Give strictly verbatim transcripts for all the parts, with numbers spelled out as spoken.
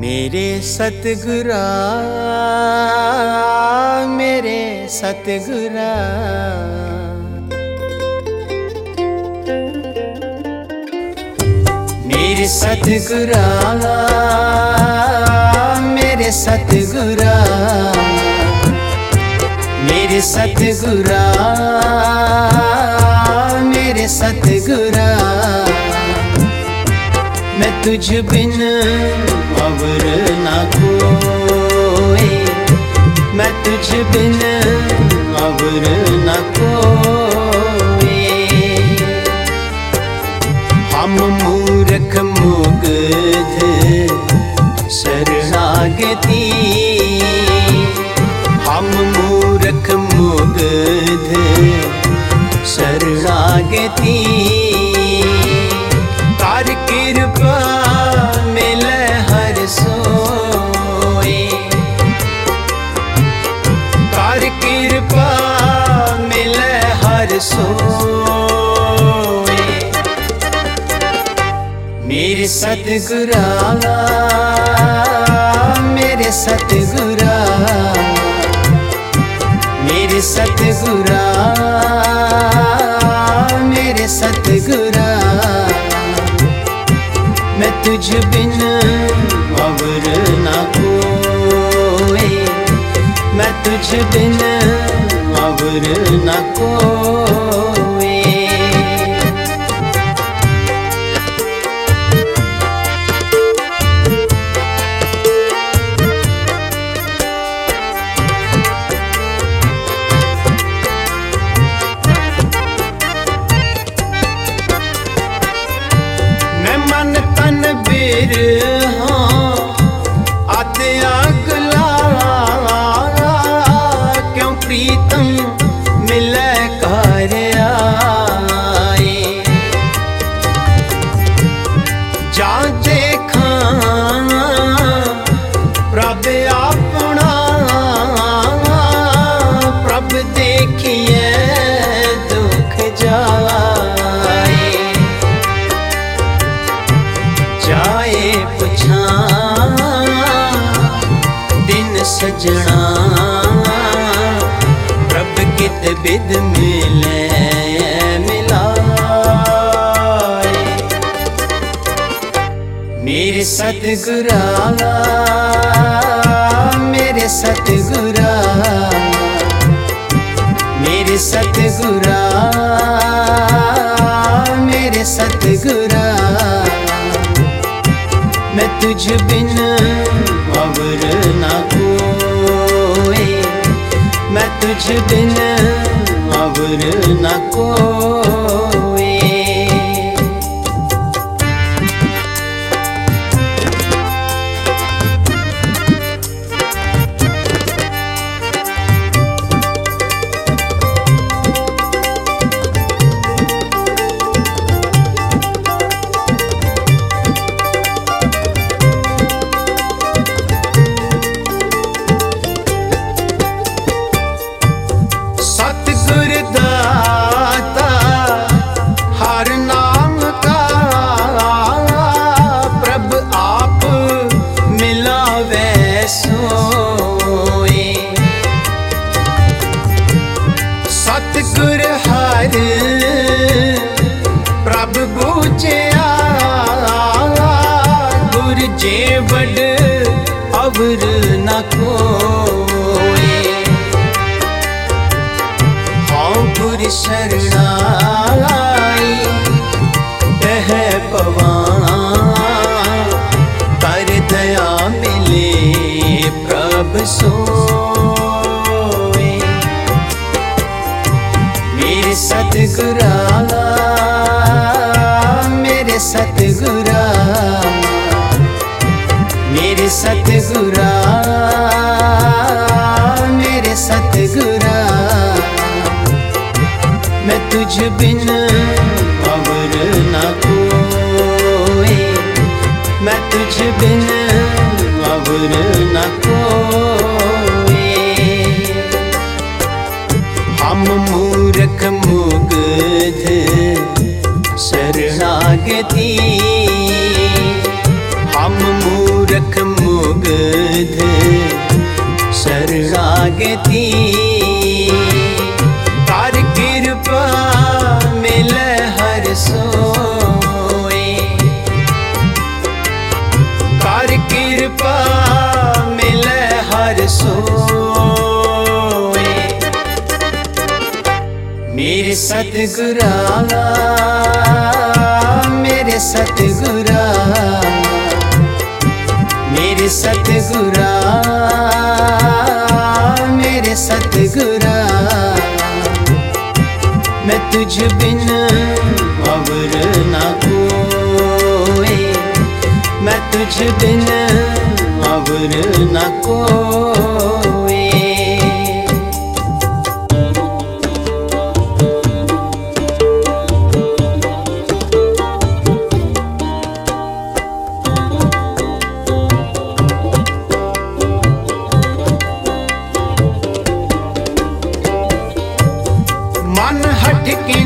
मेरे सतगुरा मेरे सतगुरा मेरे सतगुरा मेरे सतगुरा मेरे सतगुरा मेरे सतगुरा मैं तुझ बिन अवर ना कोई, मैं तुझ बिन अवर ना कोई। हम मूर्ख मुग्ध शरणागति, हम मूर्ख मुग्ध शरणागति। तार कृपा मिले हर सोए, तार कृपा मिले हर सोए। मेरे सतगुरा मेरे सतगुरा मेरे सतगुरा मेरे सतगुरा मैं तुझ बिन अवर ना कोई, मैं तुझ बिन अवर ना कोई। क्यों प्रीतम मिले कर आए, जा देखा प्रभ अपना, प्रभ देखिए दुख जाए, जाए पुछा दिन सजना, प्रभ कित बिद मिले मिलाए। मेरे सतगुरा मेरे सतगुरा मेरे सतगुरा मेरे सतगुरा मैं तुझ बिन अवर ना कोई, मैं तुझ बिन अवर ना कोई। सतगुर हर प्रभ बूझिया, गुर जे बड़ अवर न कोई। हाँ गुर शरणाई तह पवाना, कर दया मिले प्रभ सोए। मेरे सतगुरा मेरे सतगुरा मेरे सतगुरा मेरे सतगुरा मैं तुझ बिन अवर ना कोई, मैं तुझ बिन अवर ना कोई। हम मूर्ख मुग्ध शरणागति, हम मूर्ख मुग्ध कृपा मिले हर सोए। मेरे सतगुरा मेरे सतगुरा मेरे सतगुरा मेरे सतगुरा मैं तुझ बिन और ना कोई, मैं तुझ बिन और ना कोई। मन हट के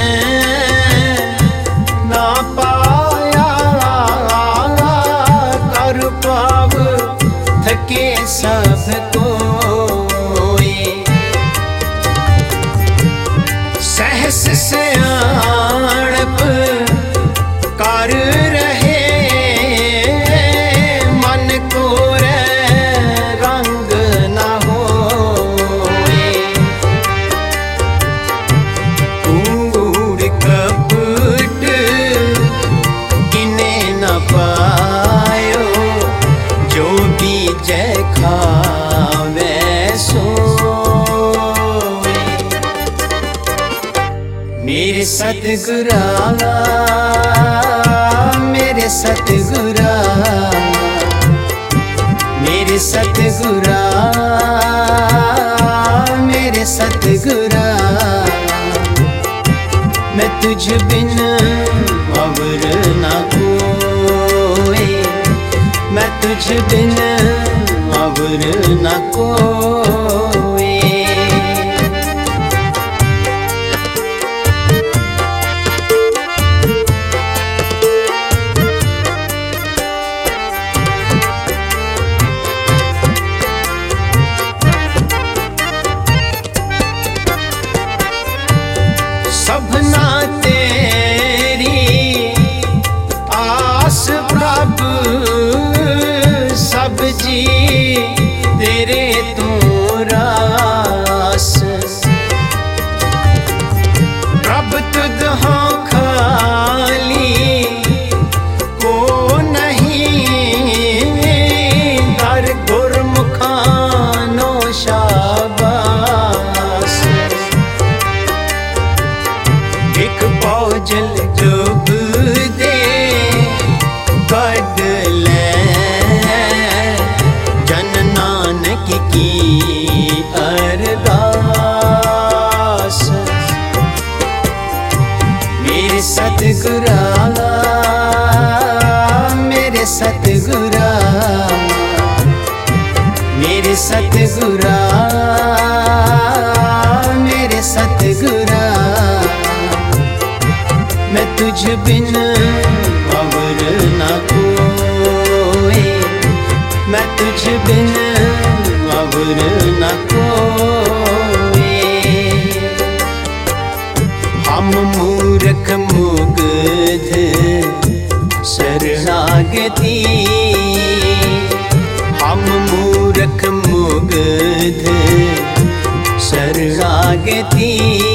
ना पाया कर पाव थके सब कोई। सहस सियाणप कर रहे मन को रे रंग ना होए। कूड़ कपट किने न पायो जो बीजे खावे सोए। मेरे सतगुरा मेरे सतगुरा मेरे सतगुरा मेरे सतगुरा मैं तुझ बिन और ना कोई, मैं तुझ बिन और ना कोई। सबना तेरी आस प्रभु सब जी तेरे तू रास। प्रभ तुद हो खाली को नहीं दर गुरमुखानो शाबास। एक पौजल डूब दे कड ले जन नानक की अरदास। मेरे सतगुरा मेरे सतगुरा मेरे सतगुरा मेरे सतगुरा मैं तुझ बिन और ना कोई, मैं तुझ बिन और ना कोई। हम मूर्ख मुग्ध शरणागति, हम मूर्ख मुग्ध शरणागति।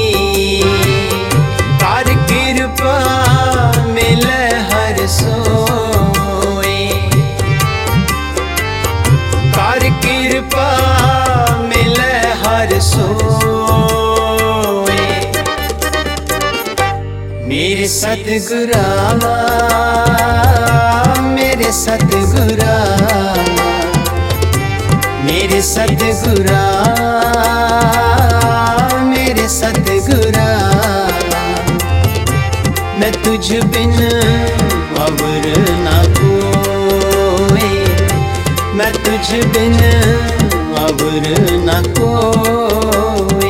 कर कृपा मिले हर सोए, कर कृपा मिले हर सोए। मेरे सतगुरा मेरे सतगुरा मेरे सतगुरा मेरे सतगुरा मैं तुझ बिन और ना कोई, मैं तुझ बिन और ना कोई।